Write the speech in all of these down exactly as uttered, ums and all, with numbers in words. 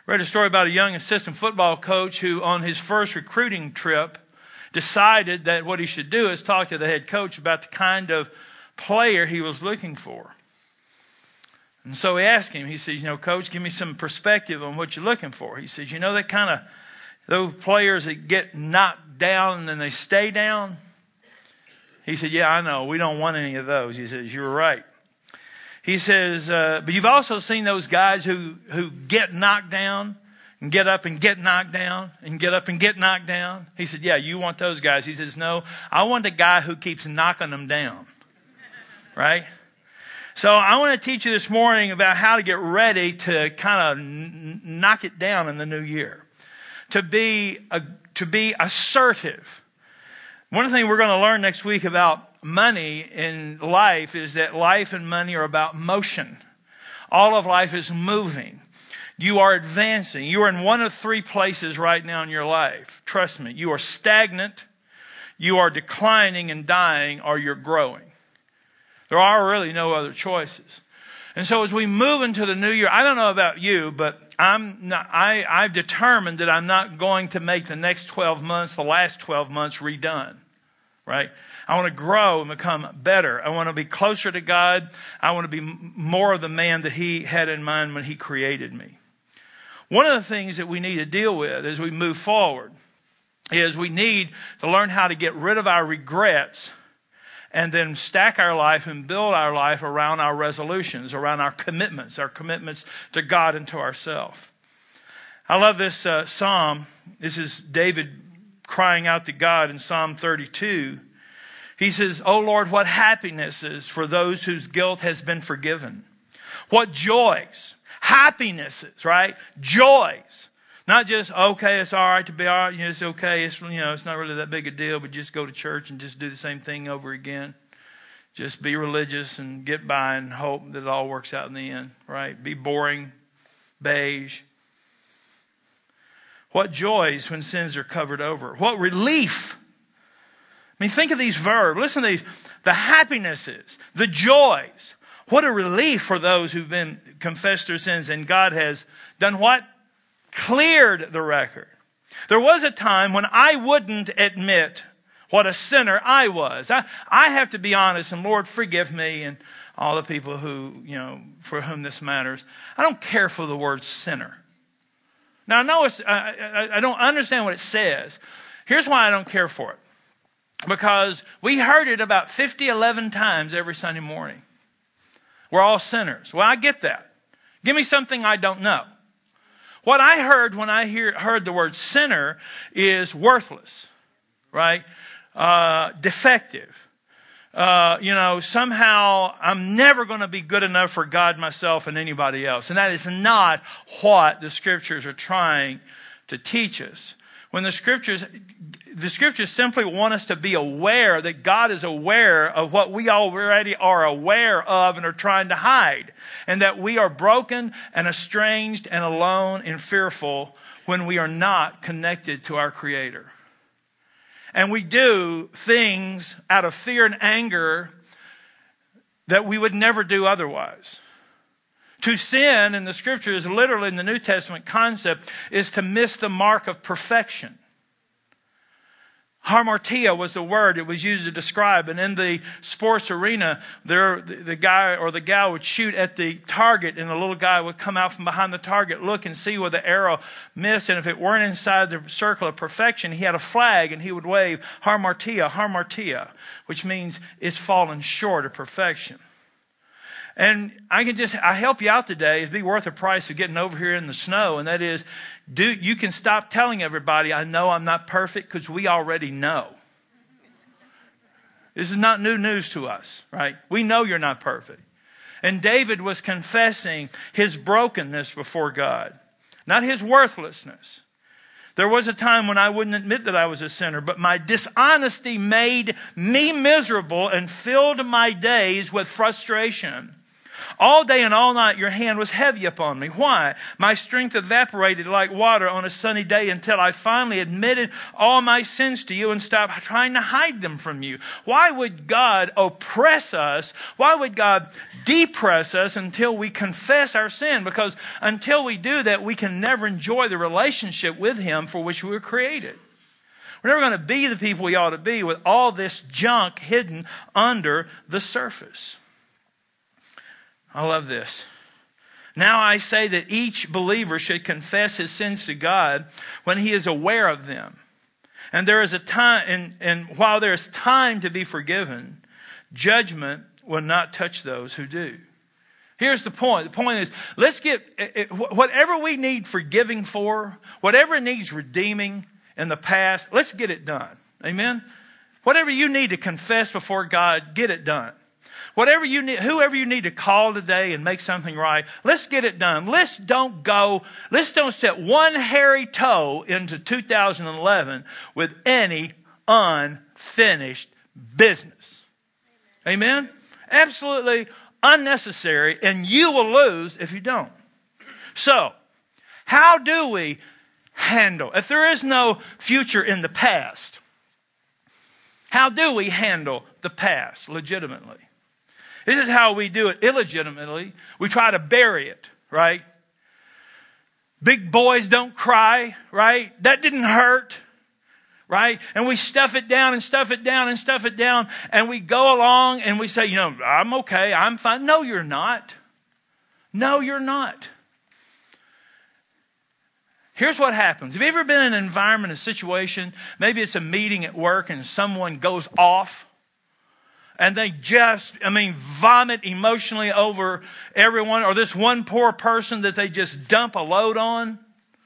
Read a story about a young assistant football coach who on his first recruiting trip decided that what he should do is talk to the head coach about the kind of player he was looking for. And so he asked him, he says, you know, coach, give me some perspective on what you're looking for. He says, you know, that kind of, those players that get knocked down and then they stay down. He said, yeah, I know. We don't want any of those. He says, you're right. He says, uh, but you've also seen those guys who, who get knocked down and get up and get knocked down and get up and get knocked down. He said, yeah, you want those guys. He says, no, I want the guy who keeps knocking them down. Right? So I want to teach you this morning about how to get ready to kind of n- knock it down in the new year. To be, a, to be assertive. One of the things we're going to learn next week about money in life is that life and money are about motion. All of life is moving. You are advancing. You are in one of three places right now in your life. Trust me. You are stagnant, you are declining and dying, or you're growing. There are really no other choices. And so as we move into the new year, I don't know about you, but I'm not, I, I've determined that I'm not going to make the next twelve months, the last twelve months redone, right? I want to grow and become better. I want to be closer to God. I want to be more of the man that He had in mind when He created me. One of the things that we need to deal with as we move forward is we need to learn how to get rid of our regrets and then stack our life and build our life around our resolutions, around our commitments, our commitments to God and to ourselves. I love this uh, psalm. This is David crying out to God in Psalm thirty-two. He says, "O Lord, what happiness is for those whose guilt has been forgiven. What joys, happinesses, right? Joys. Not just, okay, it's all right to be all right. You know, it's okay. It's, you know, it's not really that big a deal, but just go to church and just do the same thing over again. Just be religious and get by and hope that it all works out in the end, right? Be boring, beige. What joys when sins are covered over. What relief. I mean, think of these verbs. Listen to these. The happinesses, the joys. What a relief for those who've been confessed their sins, and God has done what? Cleared the record. There was a time when I wouldn't admit what a sinner I was. I, I have to be honest, and Lord, forgive me and all the people who, you know, for whom this matters. I don't care for the word sinner. Now, I know it's, I, I, I don't understand what it says. Here's why I don't care for it. Because we heard it about fifty, eleven times every Sunday morning. We're all sinners. Well, I get that. Give me something I don't know. What I heard when I hear, heard the word sinner is worthless, right? Uh, defective. Uh, you know, somehow I'm never going to be good enough for God, myself, and anybody else. And that is not what the Scriptures are trying to teach us. When the Scriptures, the Scriptures simply want us to be aware that God is aware of what we already are aware of and are trying to hide. And that we are broken and estranged and alone and fearful when we are not connected to our Creator. And we do things out of fear and anger that we would never do otherwise. To sin in the Scriptures, literally in the New Testament concept, is to miss the mark of perfection. Hamartia was the word it was used to describe. And in the sports arena, there the, the guy or the gal would shoot at the target, and the little guy would come out from behind the target, look and see where the arrow missed. And if it weren't inside the circle of perfection, he had a flag and he would wave, Hamartia, Hamartia, which means it's fallen short of perfection. And I can just, I help you out today. It'd be worth the price of getting over here in the snow. And that is, do you can stop telling everybody, I know I'm not perfect, because we already know. This is not new news to us, right? We know you're not perfect. And David was confessing his brokenness before God, not his worthlessness. There was a time when I wouldn't admit that I was a sinner, but my dishonesty made me miserable and filled my days with frustration. All day and all night your hand was heavy upon me. Why? My strength evaporated like water on a sunny day until I finally admitted all my sins to you and stopped trying to hide them from you. Why would God oppress us? Why would God depress us until we confess our sin? Because until we do that, we can never enjoy the relationship with Him for which we were created. We're never going to be the people we ought to be with all this junk hidden under the surface. I love this. Now I say that each believer should confess his sins to God when he is aware of them. And there is a time, and, and while there is time to be forgiven, judgment will not touch those who do. Here's the point. The point is, let's get whatever we need forgiving for, whatever needs redeeming in the past, let's get it done. Amen? Whatever you need to confess before God, get it done. Whatever you need, whoever you need to call today and make something right, let's get it done. Let's don't go, let's don't set one hairy toe into two thousand eleven with any unfinished business. Amen? Absolutely unnecessary, and you will lose if you don't. So, how do we handle, if there is no future in the past, how do we handle the past legitimately? This is how we do it illegitimately. We try to bury it, right? Big boys don't cry, right? That didn't hurt, right? And we stuff it down and stuff it down and stuff it down, and we go along and we say, you know, I'm okay, I'm fine. No, you're not. No, you're not. Here's what happens. Have you ever been in an environment, a situation, maybe it's a meeting at work and someone goes off and they just, I mean, vomit emotionally over everyone, or this one poor person that they just dump a load on?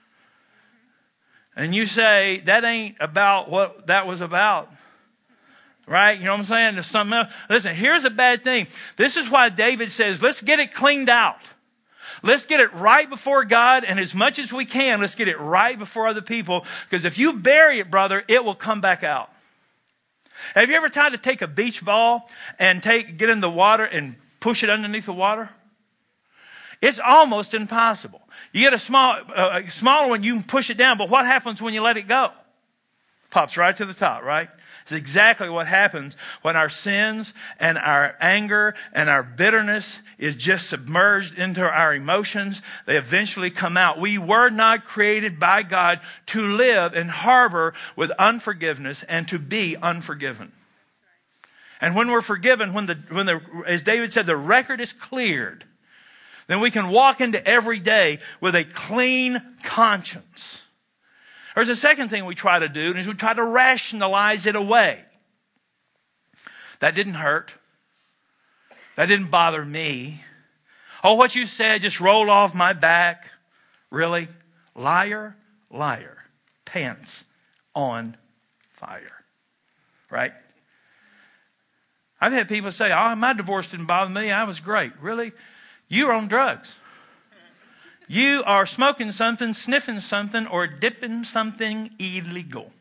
And you say, that ain't about what that was about. Right? You know what I'm saying? There's something else. Listen, here's a bad thing. This is why David says, let's get it cleaned out. Let's get it right before God, and as much as we can, let's get it right before other people. Because if you bury it, brother, it will come back out. Have you ever tried to take a beach ball and take get in the water and push it underneath the water? It's almost impossible. You get a small, uh, a smaller one, you can push it down, but what happens when you let it go? Pops right to the top, right? It's exactly what happens when our sins and our anger and our bitterness is just submerged into our emotions. They eventually come out. We were not created by God to live and harbor with unforgiveness and to be unforgiven. And when we're forgiven, when the, when the, as David said, the record is cleared, then we can walk into every day with a clean conscience. There's a second thing we try to do, and is we try to rationalize it away. That didn't hurt. That didn't bother me. Oh, what you said just rolled off my back. Really? Liar, liar. Pants on fire. Right? I've had people say, oh, my divorce didn't bother me. I was great. Really? You were on drugs. You are smoking something, sniffing something, or dipping something illegal.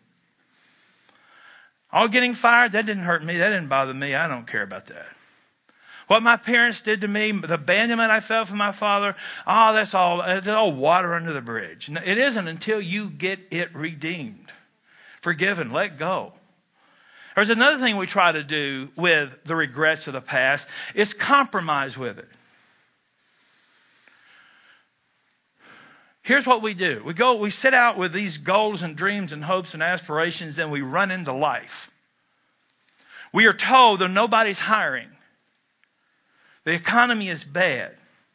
All getting fired, that didn't hurt me. That didn't bother me. I don't care about that. What my parents did to me, the abandonment I felt from my father, oh, that's all, it's all water under the bridge. It isn't until you get it redeemed, forgiven, let go. There's another thing we try to do with the regrets of the past is compromise with it. Here's what we do. We go, we set out with these goals and dreams and hopes and aspirations, and we run into life. We are told that nobody's hiring. The economy is bad.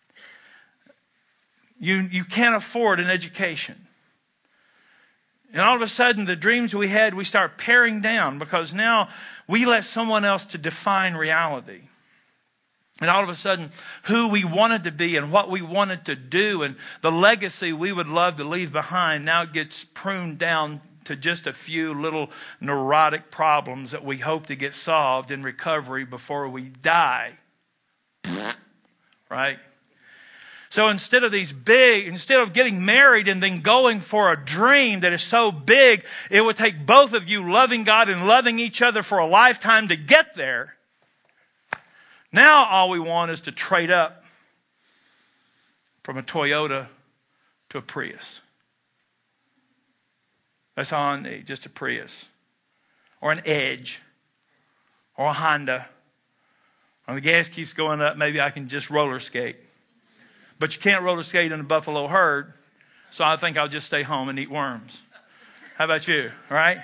You, you can't afford an education. And all of a sudden, the dreams we had, we start paring down because now we let someone else to define reality. And all of a sudden, who we wanted to be and what we wanted to do and the legacy we would love to leave behind now gets pruned down to just a few little neurotic problems that we hope to get solved in recovery before we die. Right? So instead of these big, instead of getting married and then going for a dream that is so big, it would take both of you loving God and loving each other for a lifetime to get there. Now all we want is to trade up from a Toyota to a Prius. That's all I need, just a Prius. Or an Edge. Or a Honda. When the gas keeps going up, maybe I can just roller skate. But you can't roller skate in the buffalo herd, so I think I'll just stay home and eat worms. How about you, right?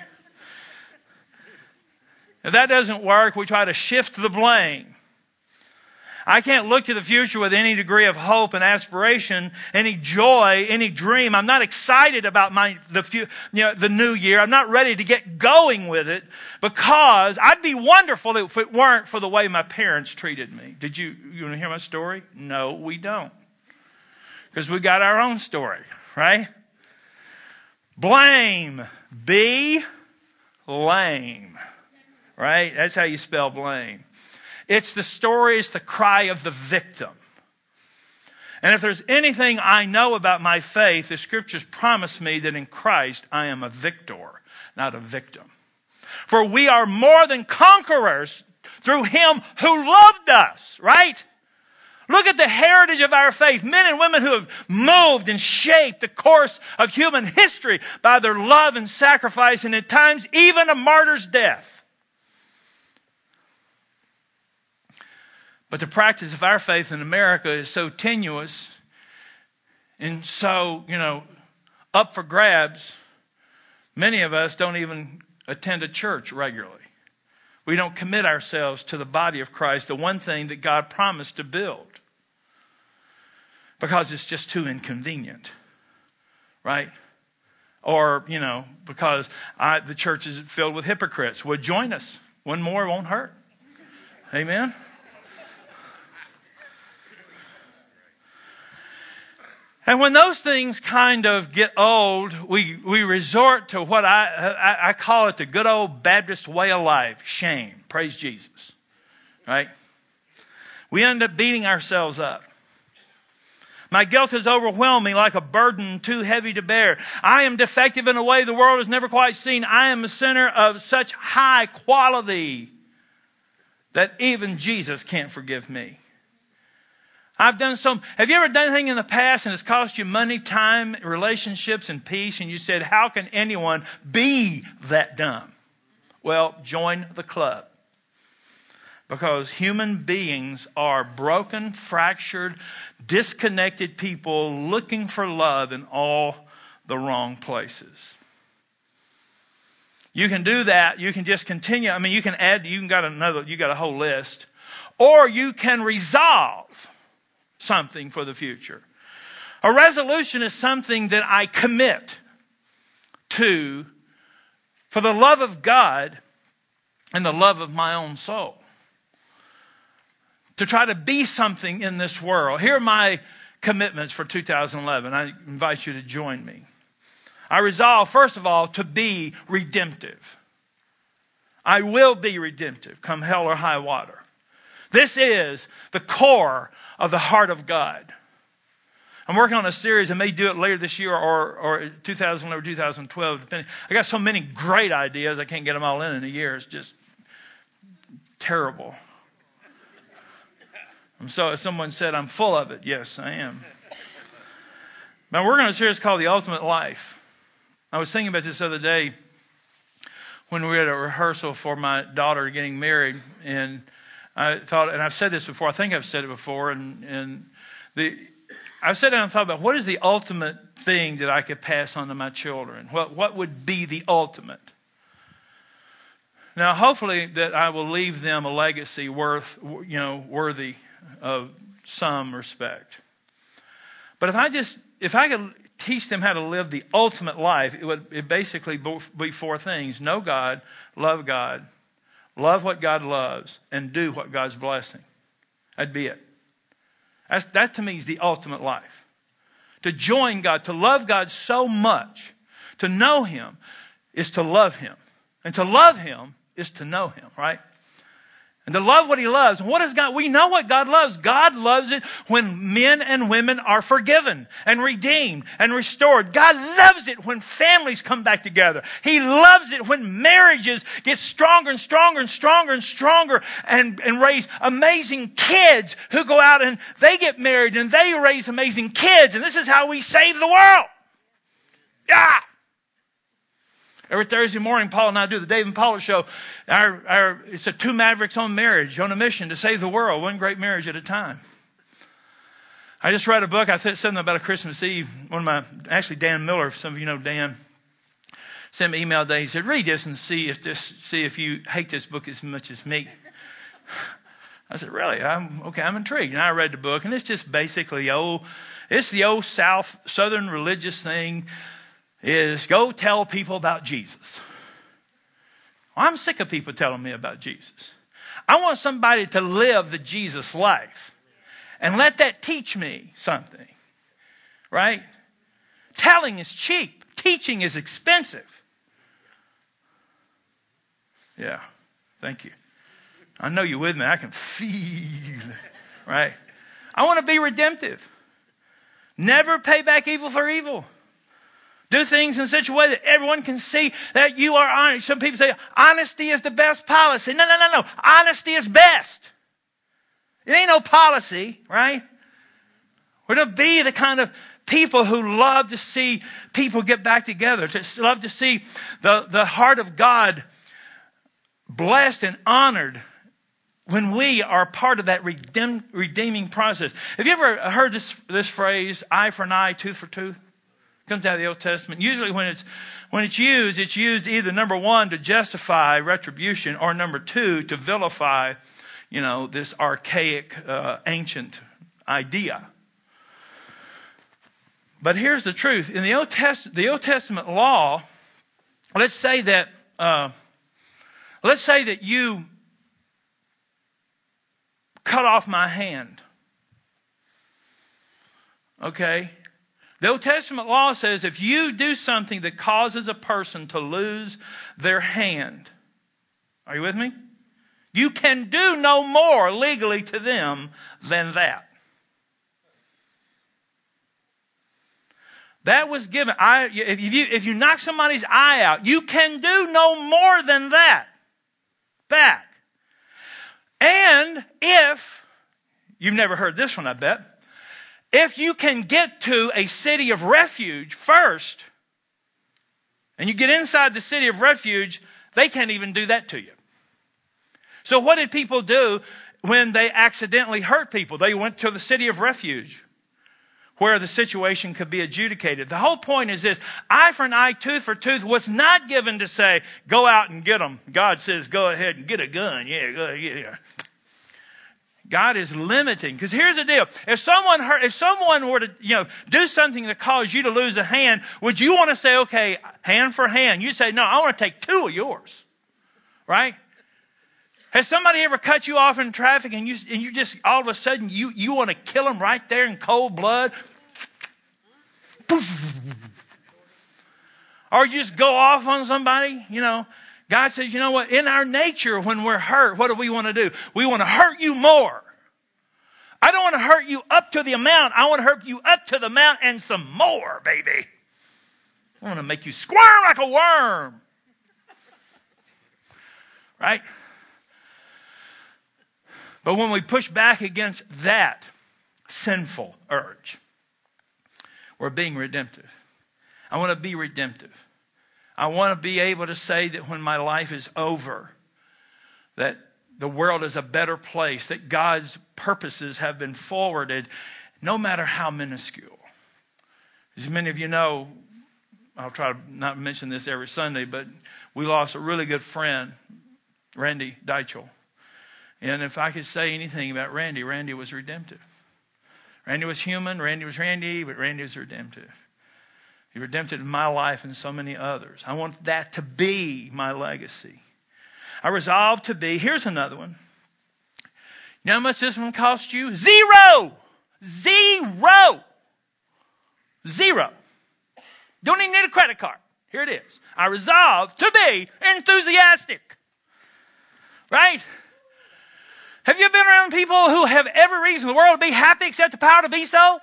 If that doesn't work, we try to shift the blame. I can't look to the future with any degree of hope and aspiration, any joy, any dream. I'm not excited about my the few, you know, the new year. I'm not ready to get going with it because I'd be wonderful if it weren't for the way my parents treated me. Did you, you want to hear my story? No, we don't. Because we got our own story, right? Blame. Be lame. Right? That's how you spell blame. It's the story, it's the cry of the victim. And if there's anything I know about my faith, the scriptures promise me that in Christ I am a victor, not a victim. For we are more than conquerors through him who loved us, right? Look at the heritage of our faith. Men and women who have moved and shaped the course of human history by their love and sacrifice, and at times even a martyr's death. But the practice of our faith in America is so tenuous and so, you know, up for grabs. Many of us don't even attend a church regularly. We don't commit ourselves to the body of Christ, the one thing that God promised to build. Because it's just too inconvenient, right? Or, you know, because I, the church is filled with hypocrites. Well, join us. One more won't hurt. Amen? And when those things kind of get old, we, we resort to what I, I, I call it the good old Baptist way of life. Shame. Praise Jesus. Right? We end up beating ourselves up. My guilt is overwhelming like a burden too heavy to bear. I am defective in a way the world has never quite seen. I am a sinner of such high quality that even Jesus can't forgive me. I've done some. Have you ever done anything in the past and it's cost you money, time, relationships, and peace? And you said, how can anyone be that dumb? Well, join the club. Because human beings are broken, fractured, disconnected people looking for love in all the wrong places. You can do that. You can just continue. I mean, you can add, you can got another, you got a whole list. Or you can resolve something for the future. A resolution is something that I commit to for the love of God and the love of my own soul. To try to be something in this world. Here are my commitments for two thousand eleven. I invite you to join me. I resolve, first of all, to be redemptive. I will be redemptive, come hell or high water. This is the core of the heart of God. I'm working on a series. I may do it later this year or, or two thousand eleven or two thousand twelve. Depending. I got so many great ideas, I can't get them all in in a year. It's just terrible. And so someone said, I'm full of it. Yes, I am. Now, we're going to a series called The Ultimate Life. I was thinking about this the other day when we were at a rehearsal for my daughter getting married. And I thought, and I've said this before, I think I've said it before, and, and the I sat down and thought about what is the ultimate thing that I could pass on to my children? What, what would be the ultimate? Now, hopefully that I will leave them a legacy worth, you know, worthy of some respect. But if I just, if I could teach them how to live the ultimate life, it would it basically be four things. Know God, love God, love what God loves, and do what God's blessing. That'd be it. That's, that to me is the ultimate life. To join God, to love God so much, to know Him is to love Him. And to love Him is to know Him, right? And to love what he loves. And what is God? We know what God loves. God loves it when men and women are forgiven and redeemed and restored. God loves it when families come back together. He loves it when marriages get stronger and stronger and stronger and stronger and, and raise amazing kids who go out and they get married and they raise amazing kids. And this is how we save the world. Yeah. Every Thursday morning, Paul and I do the Dave and Paula show. Our, our, it's a two mavericks on marriage, on a mission to save the world, one great marriage at a time. I just read a book. I said something about a Christmas Eve. One of my, actually Dan Miller, if some of you know Dan, sent me an email today. He said, read this and see if this, see if you hate this book as much as me. I said, really? I'm okay. I'm intrigued. And I read the book, and it's just basically old. It's the old South Southern religious thing. Is go tell people about Jesus. Well, I'm sick of people telling me about Jesus. I want somebody to live the Jesus life and let that teach me something, right? Telling is cheap. Teaching is expensive. Yeah, thank you. I know you're with me. I can feel it, right? I want to be redemptive. Never pay back evil for evil. Do things in such a way that everyone can see that you are honest. Some people say honesty is the best policy. No, no, no, no. Honesty is best. It ain't no policy, right? We're to be the kind of people who love to see people get back together. To love to see the, the heart of God blessed and honored when we are part of that redeem, redeeming process. Have you ever heard this, this phrase, eye for an eye, tooth for tooth? Comes out of the Old Testament. Usually when it's when it's used, it's used either number one to justify retribution or number two to vilify, you know, this archaic, uh, ancient idea. But here's the truth: in the Old Test, the Old Testament law, let's say that uh, let's say that you cut off my hand. Okay. The Old Testament law says if you do something that causes a person to lose their hand, are you with me? You can do no more legally to them than that. That was given. I, if, you, if you knock somebody's eye out, you can do no more than that. Back. And if, you've never heard this one, I bet. If you can get to a city of refuge first, and you get inside the city of refuge, they can't even do that to you. So what did people do when they accidentally hurt people? They went to the city of refuge where the situation could be adjudicated. The whole point is this: eye for an eye, tooth for tooth was not given to say, go out and get them. God says, go ahead and get a gun. Yeah, go ahead, yeah. God is limiting. Because here's the deal. If someone hurt, if someone were to, you know, do something that caused you to lose a hand, would you want to say, okay, hand for hand? You say, no, I want to take two of yours. Right? Has somebody ever cut you off in traffic and you, and you just, all of a sudden, you, you want to kill them right there in cold blood? Or you just go off on somebody, you know? God says, you know what? In our nature, when we're hurt, what do we want to do? We want to hurt you more. I don't want to hurt you up to the amount. I want to hurt you up to the amount and some more, baby. I want to make you squirm like a worm. Right? But when we push back against that sinful urge, we're being redemptive. I want to be redemptive. I want to be able to say that when my life is over, that the world is a better place, that God's purposes have been forwarded, no matter how minuscule. As many of you know, I'll try to not mention this every Sunday, but we lost a really good friend, Randy Deichel. And if I could say anything about Randy, Randy was redemptive. Randy was human, Randy was Randy, but Randy was redemptive. He redempted my life and so many others. I want that to be my legacy. I resolved to be, here's another one. You know how much this one cost you? Zero! Zero! Zero. Don't even need a credit card. Here it is. I resolved to be enthusiastic. Right? Have you been around people who have every reason in the world to be happy except the power to be so?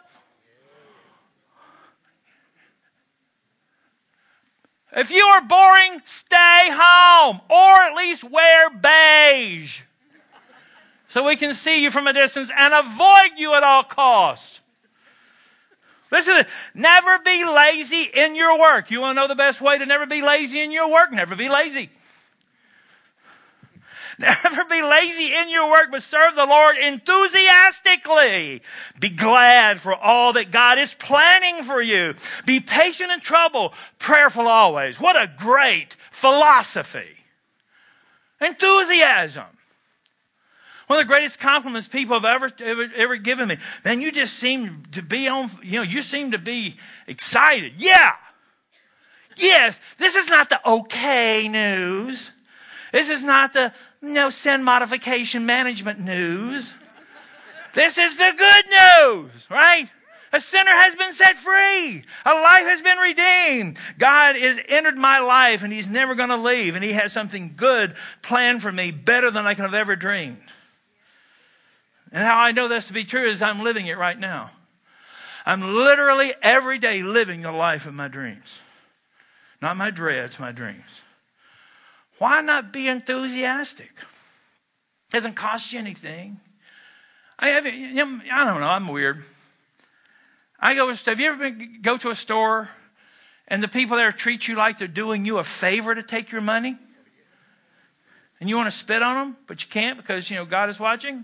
If you are boring, stay home, or at least wear beige so we can see you from a distance and avoid you at all costs. Listen, never be lazy in your work. You want to know the best way to never be lazy in your work? Never be lazy. Never be lazy in your work, but serve the Lord enthusiastically. Be glad for all that God is planning for you. Be patient in trouble, prayerful always. What a great philosophy. Enthusiasm. One of the greatest compliments people have ever, ever, ever given me. Man, you just seem to be on, you know, you seem to be excited. Yeah. Yes, this is not the okay news. This is not the, you know, sin modification management news. This is the good news, right? A sinner has been set free. A life has been redeemed. God has entered my life and he's never going to leave. And he has something good planned for me, better than I could have ever dreamed. And how I know this to be true is I'm living it right now. I'm literally every day living the life of my dreams. Not my dreads, my dreams. Why not be enthusiastic? It doesn't cost you anything. I have, you know, I don't know, I'm weird. I go, have you ever been go to a store and the people there treat you like they're doing you a favor to take your money? And you want to spit on them, but you can't because, you know, God is watching?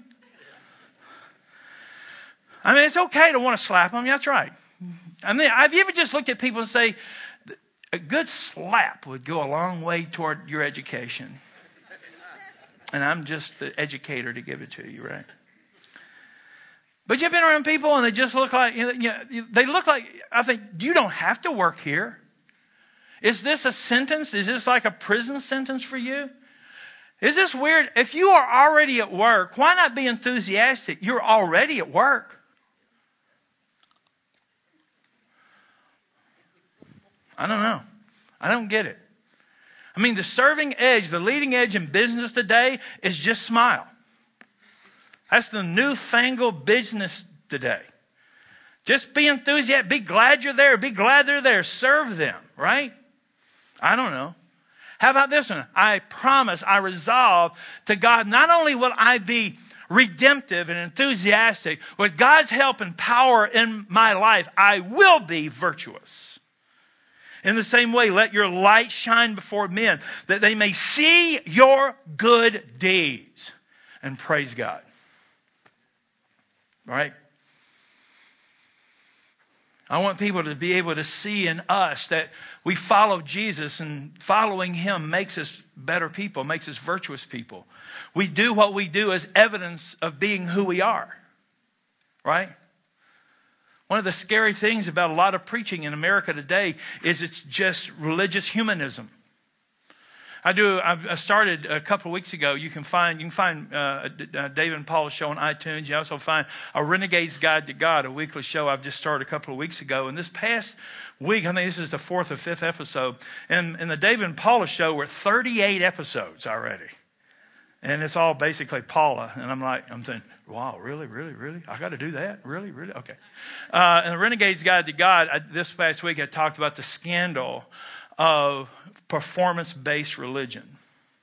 I mean, it's okay to want to slap them. That's right. I mean, have you ever just looked at people and say, a good slap would go a long way toward your education. And I'm just the educator to give it to you, right? But you've been around people and they just look like, you know, they look like, I think, you don't have to work here. Is this a sentence? Is this like a prison sentence for you? Is this weird? If you are already at work, why not be enthusiastic? You're already at work. I don't know. I don't get it. I mean, the serving edge, the leading edge in business today is just smile. That's the newfangled business today. Just be enthusiastic. Be glad you're there. Be glad they're there. Serve them, right? I don't know. How about this one? I promise, I resolve to God, not only will I be redemptive and enthusiastic, with God's help and power in my life, I will be virtuous. In the same way, let your light shine before men, that they may see your good deeds and praise God. All right? I want people to be able to see in us that we follow Jesus, and following him makes us better people, makes us virtuous people. We do what we do as evidence of being who we are. Right? One of the scary things about a lot of preaching in America today is it's just religious humanism. I do. I started a couple of weeks ago. You can find you can find uh, David and Paul's show on iTunes. You also find a Renegade's Guide to God, a weekly show I've just started a couple of weeks ago. And this past week, I think this is the fourth or fifth episode. And in the David and Paula show, we're at thirty-eight episodes already, and it's all basically Paula. And I'm like, I'm saying, wow, really, really, really? I got to do that? Really, really? Okay. Uh, and the Renegade's Guide to God, I, this past week I talked about the scandal of performance-based religion.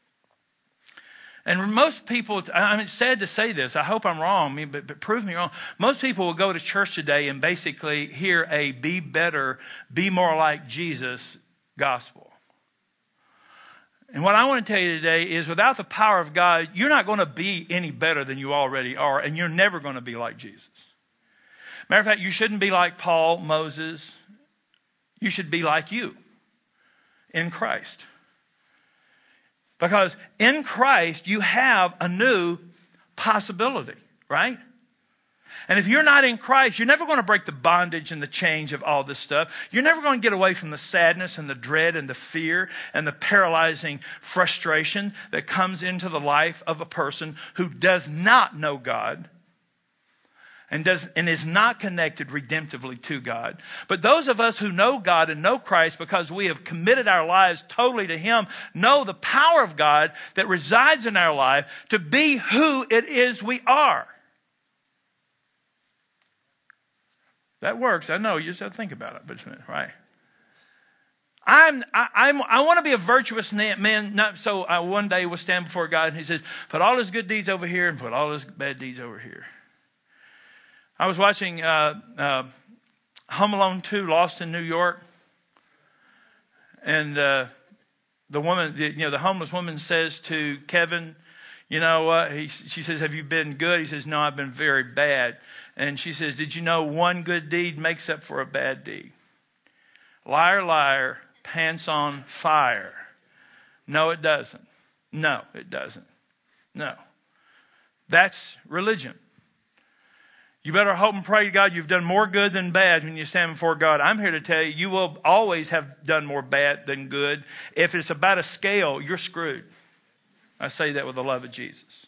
And most people, I mean, it's sad to say this, I hope I'm wrong, but, but prove me wrong. Most people will go to church today and basically hear a be better, be more like Jesus gospel. And what I want to tell you today is without the power of God, you're not going to be any better than you already are, and you're never going to be like Jesus. Matter of fact, you shouldn't be like Paul, Moses. You should be like you in Christ. Because in Christ, you have a new possibility, right? And if you're not in Christ, you're never going to break the bondage and the change of all this stuff. You're never going to get away from the sadness and the dread and the fear and the paralyzing frustration that comes into the life of a person who does not know God. and does and is not connected redemptively to God. But those of us who know God and know Christ because we have committed our lives totally to Him, know the power of God that resides in our life to be who it is we are. That works. I know. You just have to think about it, but it's right. I'm, I, I'm, I want to be a virtuous man. Not, so I one day will stand before God and He says, put all His good deeds over here and put all His bad deeds over here. I was watching uh, uh, Home Alone two, Lost in New York. And uh, the woman, the, you know, the homeless woman says to Kevin, you know what? Uh, he, she says, have you been good? He says, no, I've been very bad. And she says, did you know one good deed makes up for a bad deed? Liar, liar, pants on fire. No, it doesn't. No, it doesn't. No. That's religion. You better hope and pray to God you've done more good than bad when you stand before God. I'm here to tell you, you will always have done more bad than good. If it's about a scale, you're screwed. I say that with the love of Jesus.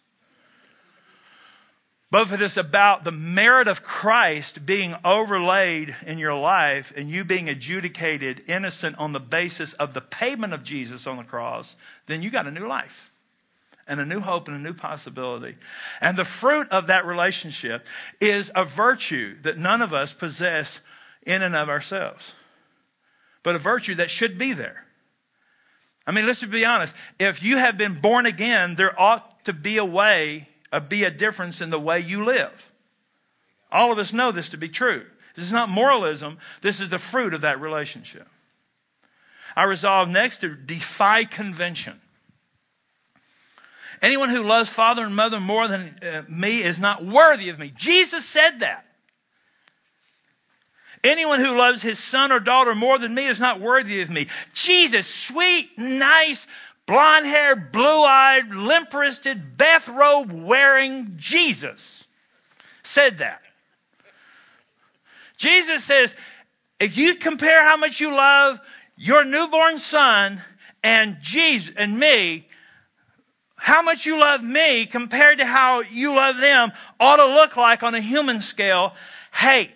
But if it is about the merit of Christ being overlaid in your life and you being adjudicated innocent on the basis of the payment of Jesus on the cross, then you got a new life and a new hope and a new possibility. And the fruit of that relationship is a virtue that none of us possess in and of ourselves, but a virtue that should be there. I mean, let's be honest. If you have been born again, there ought to be a way Uh, be a difference in the way you live. All of us know this to be true. This is not moralism. This is the fruit of that relationship. I resolve next to defy convention. Anyone who loves father and mother more than uh, me is not worthy of me. Jesus said that. Anyone who loves his son or daughter more than me is not worthy of me. Jesus, sweet, nice, blonde-haired, blue-eyed, limp-wristed, bathrobe-wearing Jesus said that. Jesus says, if you compare how much you love your newborn son and Jesus and me, how much you love me compared to how you love them ought to look like on a human scale, hate.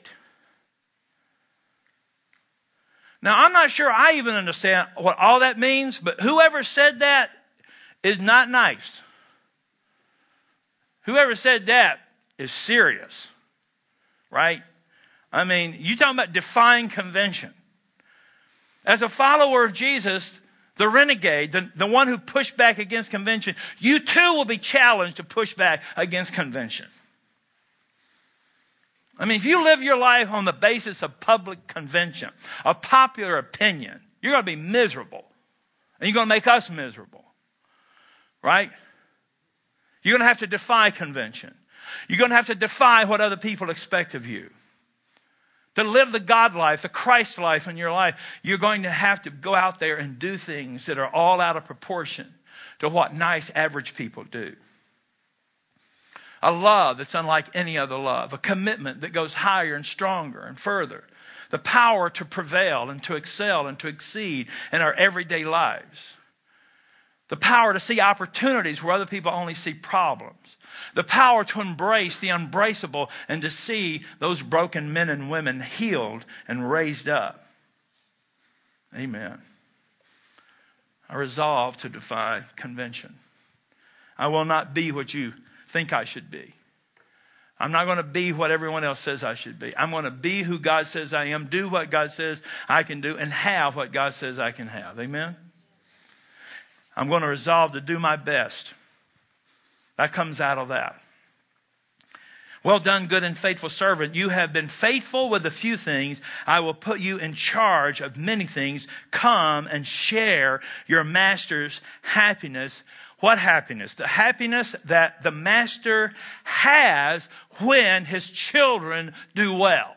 Now, I'm not sure I even understand what all that means, but whoever said that is not nice. Whoever said that is serious, right? I mean, you're talking about defying convention. As a follower of Jesus, the renegade, the, the one who pushed back against convention, you too will be challenged to push back against convention. I mean, if you live your life on the basis of public convention, of popular opinion, you're going to be miserable. And you're going to make us miserable. Right? You're going to have to defy convention. You're going to have to defy what other people expect of you. To live the God life, the Christ life in your life, you're going to have to go out there and do things that are all out of proportion to what nice average people do. A love that's unlike any other love. A commitment that goes higher and stronger and further. The power to prevail and to excel and to exceed in our everyday lives. The power to see opportunities where other people only see problems. The power to embrace the unbraceable and to see those broken men and women healed and raised up. Amen. I resolve to defy convention. I will not be what you think I should be. I'm not going to be what everyone else says I should be. I'm going to be who God says I am, do what God says I can do, and have what God says I can have. Amen? I'm going to resolve to do my best. That comes out of that. Well done, good and faithful servant. You have been faithful with a few things. I will put you in charge of many things. Come and share your master's happiness. What happiness? The happiness that the master has when his children do well.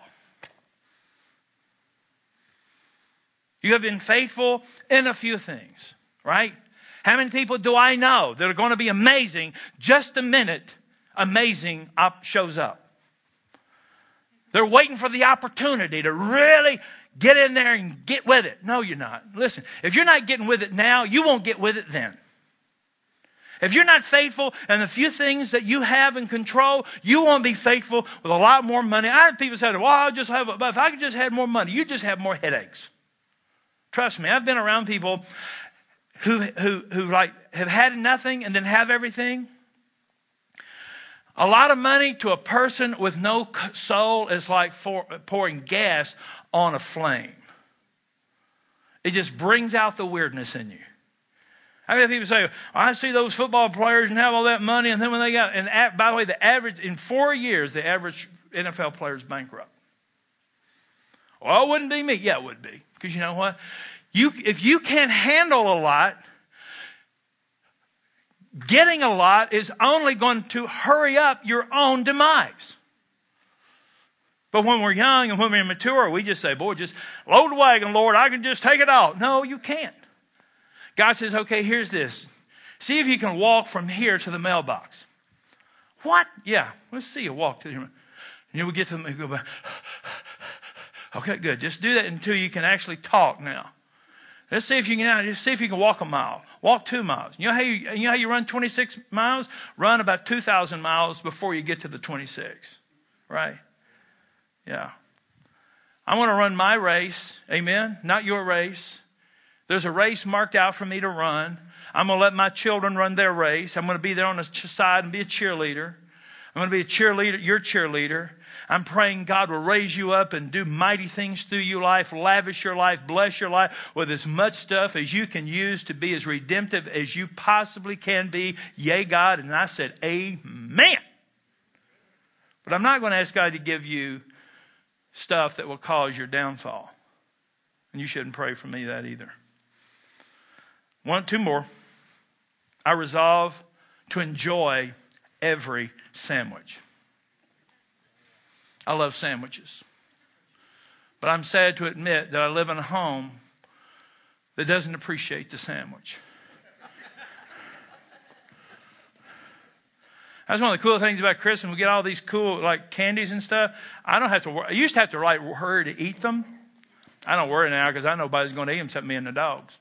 You have been faithful in a few things, right? How many people do I know that are going to be amazing just the minute amazing up shows up? They're waiting for the opportunity to really get in there and get with it. No, you're not. Listen, if you're not getting with it now, you won't get with it then. If you're not faithful in the few things that you have in control, you won't be faithful with a lot more money. I had people say, well, I'll just have, if I could just have more money, you just have more headaches. Trust me, I've been around people who, who, who like have had nothing and then have everything. A lot of money to a person with no soul is like for, pouring gas on a flame. It just brings out the weirdness in you. I mean, people say, I see those football players and have all that money, and then when they got, and by the way, the average, in four years, the average N F L player is bankrupt. Well, it wouldn't be me. Yeah, it would be. Because you know what? You, if you can't handle a lot, getting a lot is only going to hurry up your own demise. But when we're young and when we're mature, we just say, boy, just load the wagon, Lord. I can just take it all. No, you can't. God says, okay, here's this. See if you can walk from here to the mailbox. What? Yeah, let's see you walk to the And you will get to them and go back. Okay, good. Just do that until you can actually talk now. Let's see if you can. Let's see if you can walk a mile. Walk two miles. You know how you, you know how you run twenty-six miles? Run about two thousand miles before you get to the twenty-six. Right? Yeah. I want to run my race. Amen. Not your race. There's a race marked out for me to run. I'm going to let my children run their race. I'm going to be there on the side and be a cheerleader. I'm going to be a cheerleader, your cheerleader. I'm praying God will raise you up and do mighty things through your life, lavish your life, bless your life with as much stuff as you can use to be as redemptive as you possibly can be. Yea, God. And I said, amen. But I'm not going to ask God to give you stuff that will cause your downfall. And you shouldn't pray for me that either. One, two more. I resolve to enjoy every sandwich. I love sandwiches. But I'm sad to admit that I live in a home that doesn't appreciate the sandwich. That's one of the cool things about Christmas. We get all these cool like candies and stuff. I don't have to worry. I used to have to like hurry to eat them. I don't worry now because I know nobody's going to eat them except me and the dogs.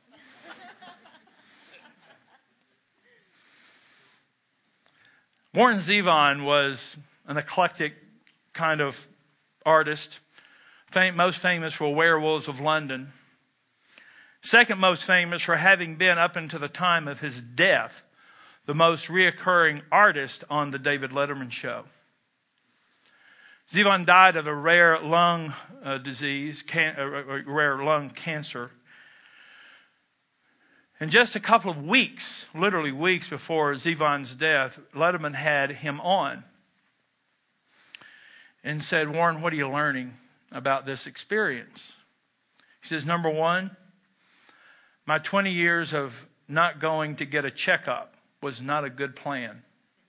Warren Zevon was an eclectic kind of artist, fam- most famous for Werewolves of London. Second most famous for having been, up until the time of his death, the most reoccurring artist on the David Letterman show. Zevon died of a rare lung uh, disease, can- uh, rare lung cancer. And just a couple of weeks, literally weeks before Zevon's death, Letterman had him on and said, Warren, what are you learning about this experience? He says, number one, my twenty years of not going to get a checkup was not a good plan.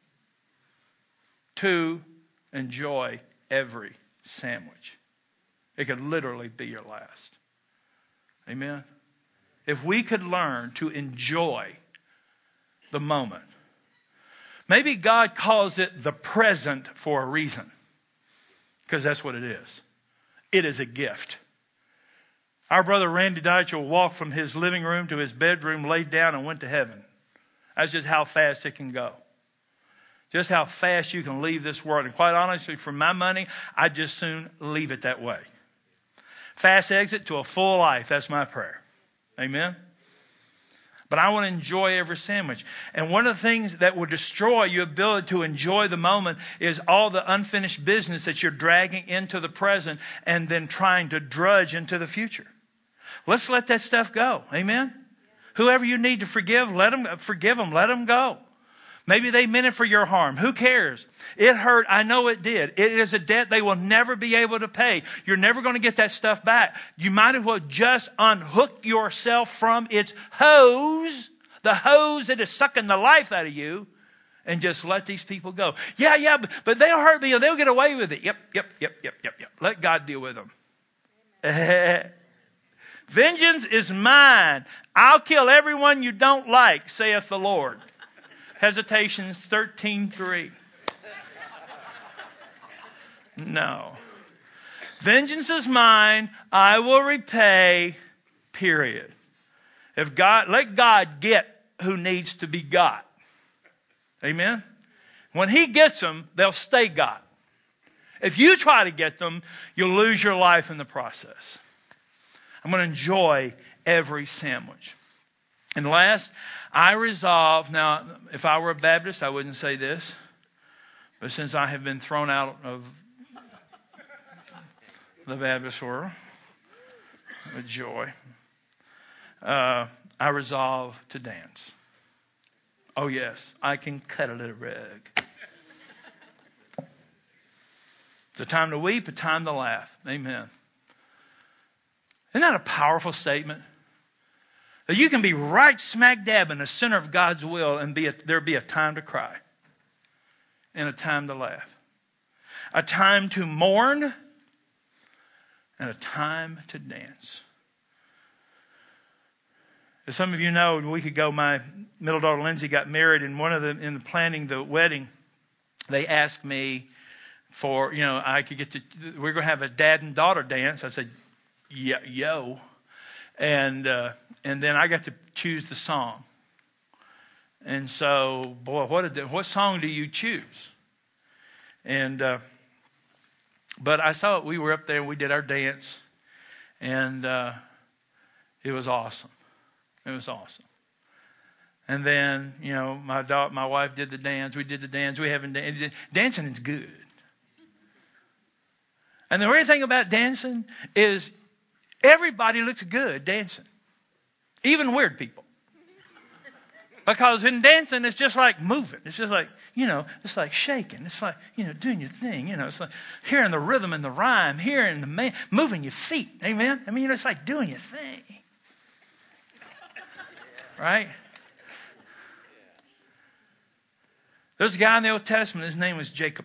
Two, enjoy every sandwich. It could literally be your last. Amen? If we could learn to enjoy the moment. Maybe God calls it the present for a reason. Because that's what it is. It is a gift. Our brother Randy Deitchell walked from his living room to his bedroom, laid down, and went to heaven. That's just how fast it can go. Just how fast you can leave this world. And quite honestly, for my money, I'd just soon leave it that way. Fast exit to a full life. That's my prayer. Amen? But I want to enjoy every sandwich. And one of the things that will destroy your ability to enjoy the moment is all the unfinished business that you're dragging into the present and then trying to drudge into the future. Let's let that stuff go. Amen? Whoever you need to forgive, let them forgive them. Let them go. Maybe they meant it for your harm. Who cares? It hurt. I know it did. It is a debt they will never be able to pay. You're never going to get that stuff back. You might as well just unhook yourself from its hose, the hose that is sucking the life out of you, and just let these people go. Yeah, yeah, but, but they'll hurt me and they'll get away with it. Yep, yep, yep, yep, yep, yep. Let God deal with them. Vengeance is mine. I'll kill everyone you don't like, saith the Lord. Hesitations thirteen three. No. Vengeance is mine. I will repay. Period. If God, let God get who needs to be got. Amen? When he gets them, they'll stay got. If you try to get them, you'll lose your life in the process. I'm going to enjoy every sandwich. And last, I resolve, now, if I were a Baptist, I wouldn't say this. But since I have been thrown out of the Baptist world with joy, uh, I resolve to dance. Oh, yes, I can cut a little rug. It's a time to weep, a time to laugh. Amen. Isn't that a powerful statement? That you can be right smack dab in the center of God's will and be a, there be a time to cry and a time to laugh. A time to mourn and a time to dance. As some of you know, a week ago, my middle daughter Lindsay got married, and one of them, in planning the wedding, they asked me for, you know, I could get to, we're going to have a dad and daughter dance. I said, yeah, yo. And uh, and then I got to choose the song. And so, boy, what did, what song do you choose? And, uh, but I saw it, we were up there and we did our dance. And uh, it was awesome. It was awesome. And then, you know, my daughter, my wife did the dance. We did the dance. We haven't danced. Dancing is good. And the weird thing about dancing is everybody looks good dancing. Even weird people. Because in dancing, it's just like moving. It's just like, you know, it's like shaking. It's like, you know, doing your thing. You know, it's like hearing the rhythm and the rhyme, hearing the man, moving your feet. Amen? I mean, you know, it's like doing your thing. Right? There's a guy in the Old Testament, his name was Jacob.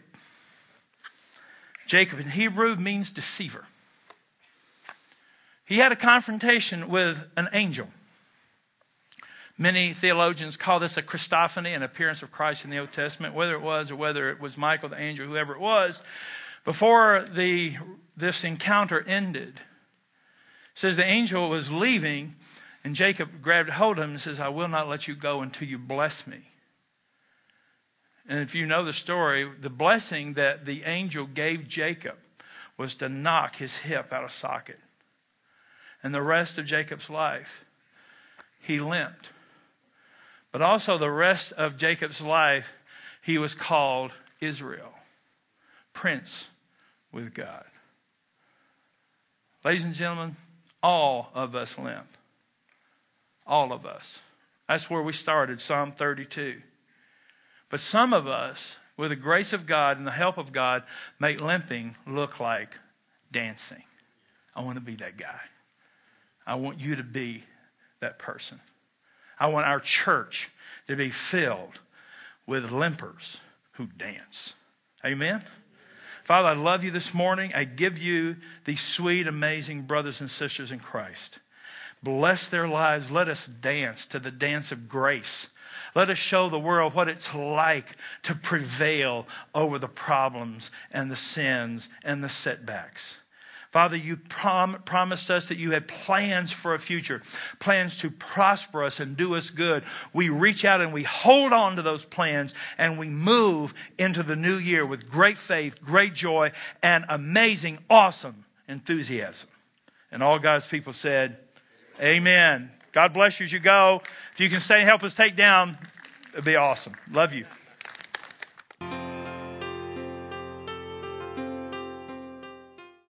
Jacob in Hebrew means deceiver. He had a confrontation with an angel. Many theologians call this a Christophany, an appearance of Christ in the Old Testament, whether it was or whether it was Michael the angel, whoever it was. Before the this encounter ended, it says the angel was leaving, and Jacob grabbed hold of him and says, I will not let you go until you bless me. And if you know the story, the blessing that the angel gave Jacob was to knock his hip out of socket. And the rest of Jacob's life, he limped. But also the rest of Jacob's life, he was called Israel, Prince with God. Ladies and gentlemen, all of us limp. All of us. That's where we started, Psalm thirty-two. But some of us, with the grace of God and the help of God, make limping look like dancing. I want to be that guy. I want you to be that person. I want our church to be filled with limpers who dance. Amen? Father, I love you this morning. I give you these sweet, amazing brothers and sisters in Christ. Bless their lives. Let us dance to the dance of grace. Let us show the world what it's like to prevail over the problems and the sins and the setbacks. Father, you prom- promised us that you had plans for a future, plans to prosper us and do us good. We reach out and we hold on to those plans and we move into the new year with great faith, great joy, and amazing, awesome enthusiasm. And all God's people said, amen. God bless you as you go. If you can stay and help us take down, it'd be awesome. Love you.